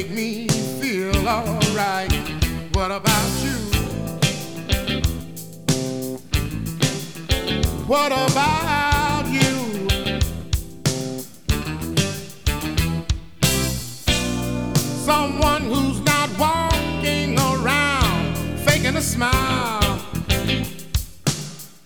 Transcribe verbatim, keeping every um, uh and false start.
make me feel alright. What about you? What about you? Someone who's not walking around faking a smile.